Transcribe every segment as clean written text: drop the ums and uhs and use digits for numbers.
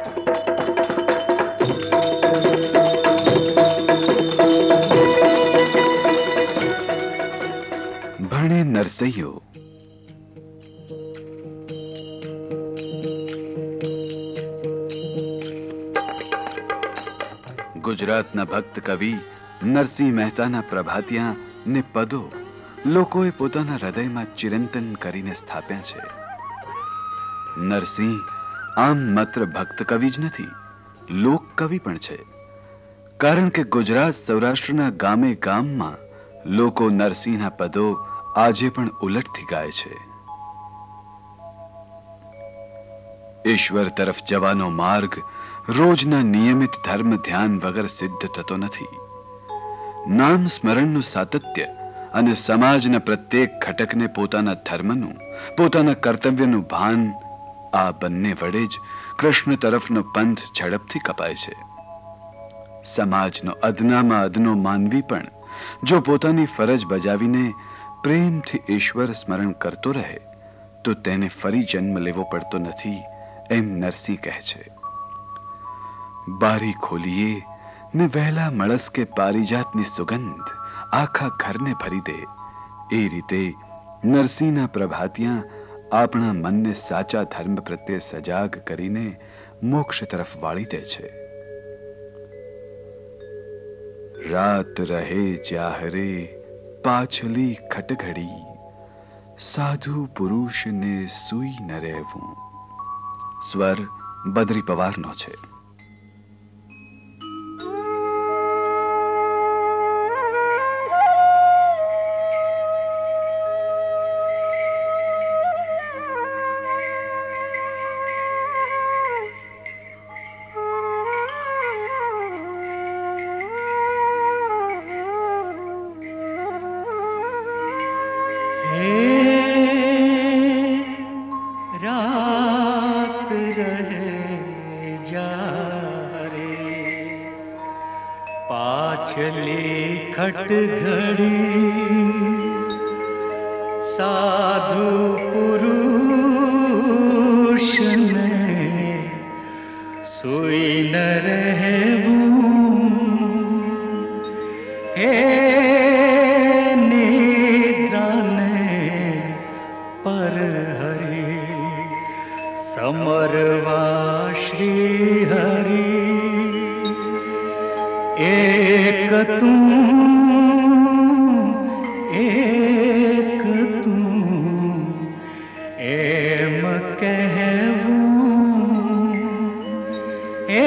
ભણે નરસૈયો ગુજરાતના ભક્ત કવિ નરસિંહ મહેતાના પ્રભાતિયા ને પદો લોકોએ પોતાના હૃદયમાં ચિરંતન કરીને સ્થાપ્યા છે. નરસિંહ આમ માત્ર ભક્ત કવિ જ નથી, લોક કવિ પણ છે. કારણ કે ગુજરાત સૌરાષ્ટ્રના ગામે ગામમાં લોકો નરસિંહના પદો આજે પણ ઉલટથી ગાય છે. ઈશ્વર તરફ જવાનો માર્ગ રોજના નિયમિત ધર્મ ધ્યાન વગર સિદ્ધ થતો નથી. નામ સ્મરણનું સાતત્ય અને સમાજના પ્રત્યેક ઘટકને પોતાના ધર્મનું, પોતાના કર્તવ્યનું ભાન, આ બંને વડે જ કૃષ્ણ તરફનો પંથ ઝડપથી કપાય છે. સમાજનો અદનામાં અદનો માનવી પણ જો પોતાની ફરજ બજાવીને પ્રેમથી ઈશ્વર સ્મરણ કરતો રહે તો તેને ફરી જન્મ લેવો પડતો નથી, એમ નરસિંહ કહે છે. બારી ખોલીએ ને વહેલા મળસ કે પારિજાતની સુગંધ આખા ઘરને ભરી દે, એ રીતે નરસિંહના પ્રભાતિયા આપણા મનને સાચા ધર્મ પ્રત્યે સજાગ કરીને મોક્ષ તરફ વાળી દે છે. રાત રહે જાહરે પાછલી ખટઘડી, સાધુ પુરુષને સુઈ ન રહેવું. સ્વર બદ્રી પવારનો છે. पाछली खटघड़ी साधु पुरुष ने सुई न रहूं, हे निद्रा ने पर हरि समरवा श्री हरि. एक तू एम कहूं, ए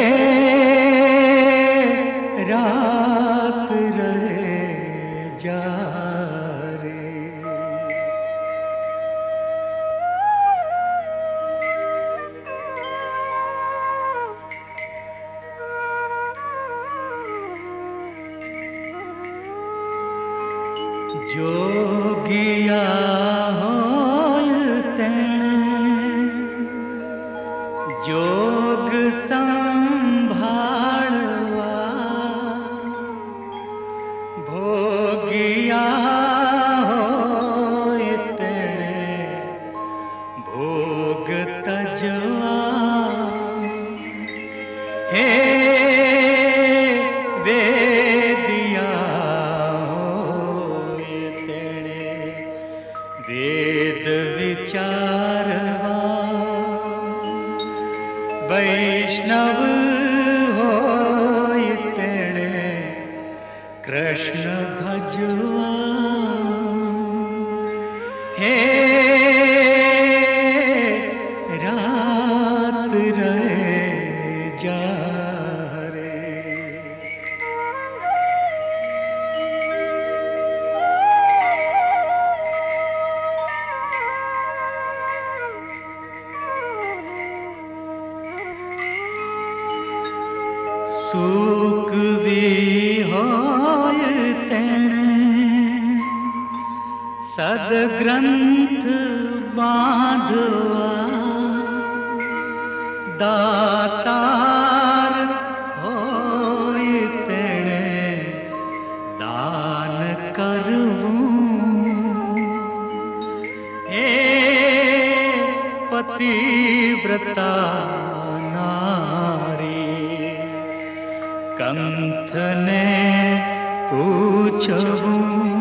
रात रहे जा रे. जोगिया होय तेणे जोग संभाळवा, भोगिया होय तेणे भोग तजवा. हे वेद विचारवा, वैष्णव होय तेणे कृष्ण भजवा. हे रात रहे जा रे. सुख भी होय तेणे सदग्रंथ बांधवा, दातार होय तेणे दान करवूं. हे पतिव्रता ना पूछूं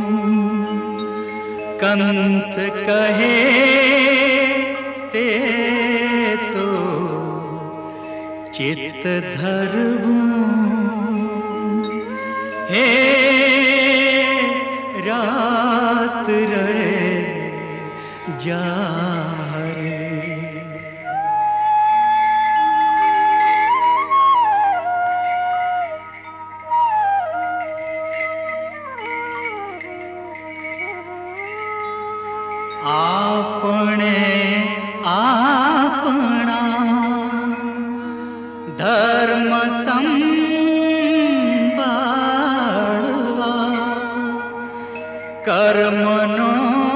कंत कहे ते तो चित धरऊं हे रात रहे जारे। आपने आपना धर्म संभाळवा कर्मनो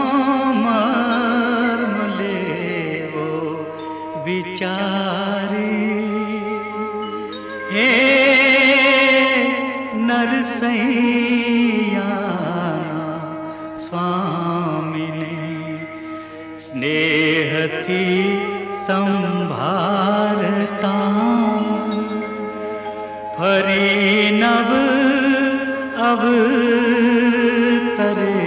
मर्म लेवो विचारी हे नरसैया स्वामिने स्नेहथी संभारता फरी नव अवतरे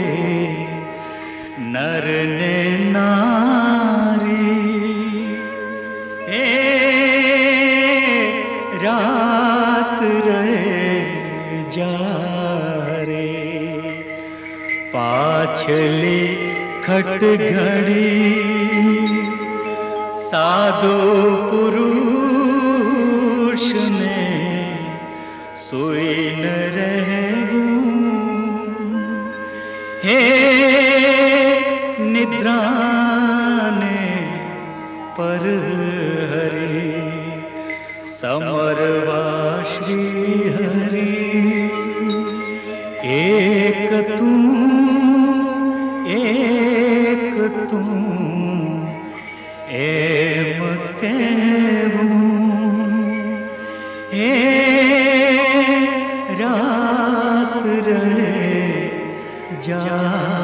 नर ने नारी हे रात रहे जारे। पाछली खट घड़ी साधु पुरुष ने सोई न रहूं हे निद्रा ने पर हरि समरवा श्री हरि एक तू एम कहूं हे रात रहे जा।